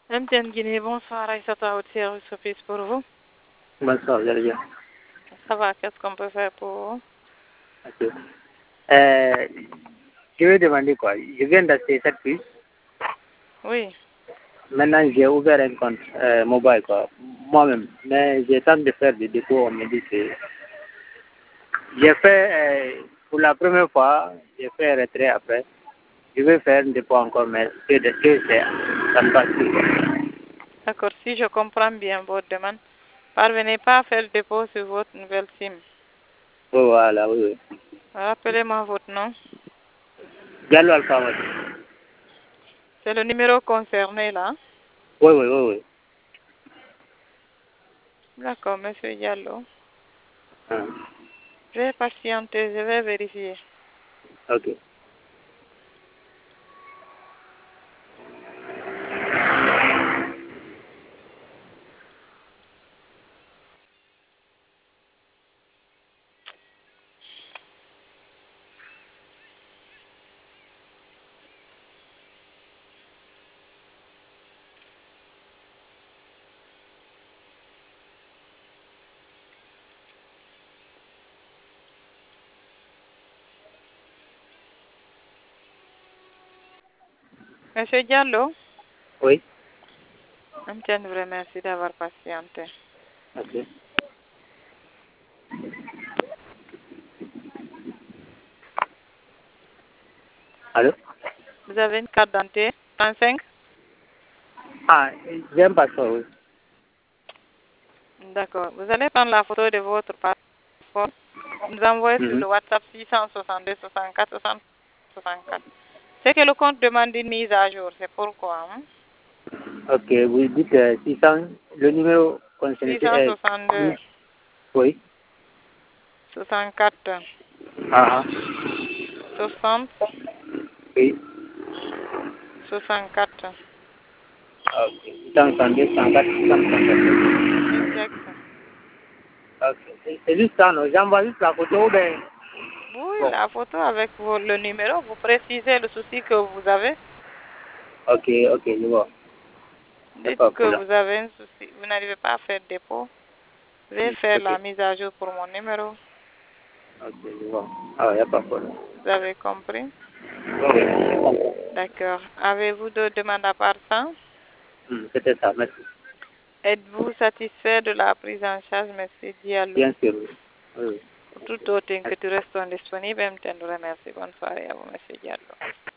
MTN Guinée, bonsoir, Aïssata au service office pour vous. Bonsoir, vous allez bien? Ça va, qu'est-ce qu'on peut faire pour vous? Ok. Je vais demander quoi? Je viens d'acheter cette puce. Oui. Maintenant, j'ai ouvert un compte mobile, quoi, moi-même. Mais j'ai tenté de faire des dépôts, on me dit que... J'ai fait, pour la première fois, j'ai fait un retrait après. Je vais faire un dépôt encore, mais ça ne passe plus. D'accord, si je comprends bien votre demande, parvenez pas à faire le dépôt sur votre nouvelle SIM. Oh, voilà, oui, oui. Rappelez-moi votre nom. Diallo Alpha. C'est le numéro concerné là. Oui, oui, oui, oui. D'accord, monsieur Diallo. Ah. Je vais patienter, je vais vérifier. Ok. Monsieur Diallo, Oui. MTN vous remercie d'avoir patienté. Ok. Allô? Vous avez une carte d'identité 35? Ah, j'ai un passeport, oui. D'accord. Vous allez prendre la photo de votre passeport. Nous envoyer sur le WhatsApp 662 64 64. C'est que le compte demande une mise à jour, c'est pourquoi. Ok, vous dites 600, le numéro concerné est... 662 Oui. 64 Ah, 60 oui. 64. Ok. 632, 104, 634. Exact. Ok. C'est juste ça, non? J'envoie juste la photo, ben... Oui, Bon. la photo avec le numéro, vous précisez le souci que vous avez. Ok, ok, je vois. Dites D'accord, que pour là. vous avez un souci, vous n'arrivez pas à faire dépôt. Je vais faire Ok. la mise à jour pour mon numéro. Ok, je vois. Ah, il n'y a pas de problème. Vous avez compris? Ok. D'accord. Avez-vous d'autres demandes à part ça? C'était ça, merci. Êtes-vous satisfait de la prise en charge, monsieur Diallo? Bien sûr, oui. Oui. Pour toute autre inquiétude, restons disponibles. MTN vous remercie. Bonne soirée à vous, monsieur Diallo.